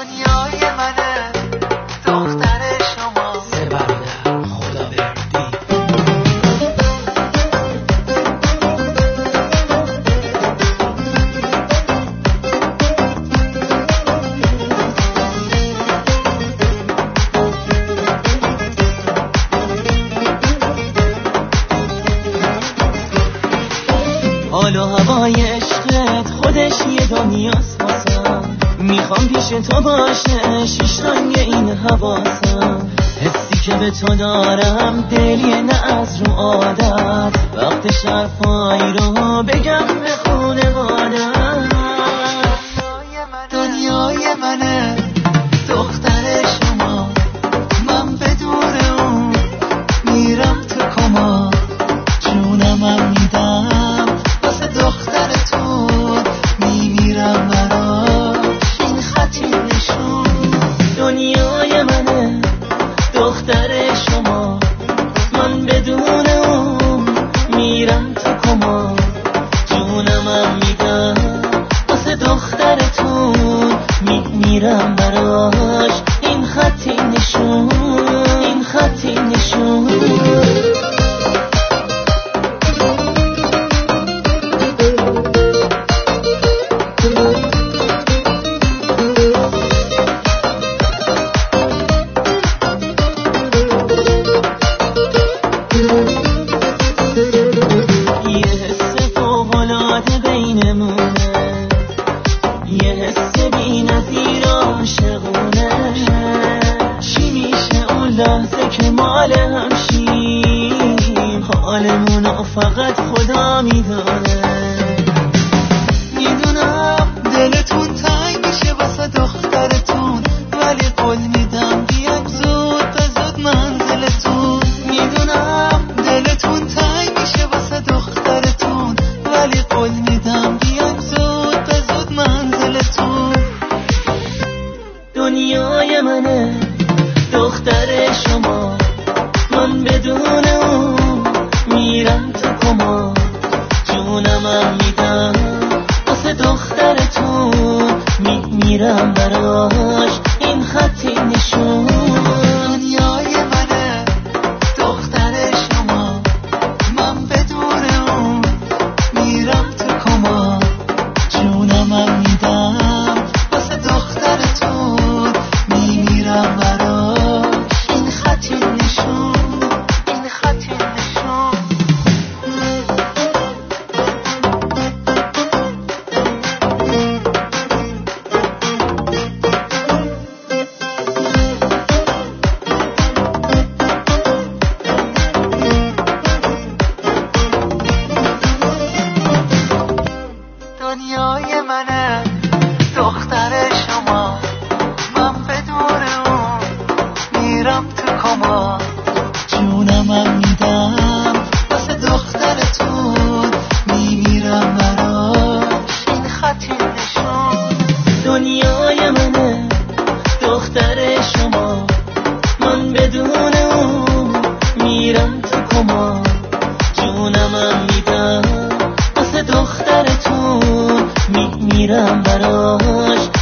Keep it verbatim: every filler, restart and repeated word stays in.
دنیای منه دختر شما سه برادر خدا بردی. حال و هوای عشقت خودش یه دنیاست واسم، میخوام پیش تو باشه شیش رنگ این حواسم. حسی که به تو دارم دلیه نه از رو عادت، وقت شرفایی رو بگم به خونوادم. دنیای منه دختر شما، من بدون اون میرم تو کما. جونمم میدم واسه دخترتون، میمیرم براش این خطی نشون. دنیای منه دختر شما، من بدون اون میرم تو کما. جونمم میدم واسه دخترتون، میمیرم براش این خطی نشون، این خطی نشون. یه حس فوق‌العاده بینمونه، یه حس بی‌نظیر عاشقونه. چی میشه اون لحظه که مال همشیم، حالمونو فقط خدا میدونه. میدونم دلتون تنگ میشه واسه دخترتون، ولی قول میدم بیایم زود به زود منزلتون. میدونم دلتون تنگ میشه واسه دخترتون، ولی قول میدم بیایم زود به زود منزلتون. دنیای منه دختر شما، من بدون اون میرم تو کما. جونمم میدم واسه دخترتون، میمیرم براش این خطی نشون. دنیای منه دختر شما، من بدون اون میرم تو کما. جونمم میدم واسه دخترتون، میمیرم براش این خطی نشون، این خطی نشون. دنیای منه دختر شما، من بدون اون میرم تو کما. جونمم میدم واسه دخترتون، میمیرم براش این خطی نشون. دنیای منه دختر شما، من بدون اون میرم تو کما. جونمم میدم واسه دخترتون، میمیرم براش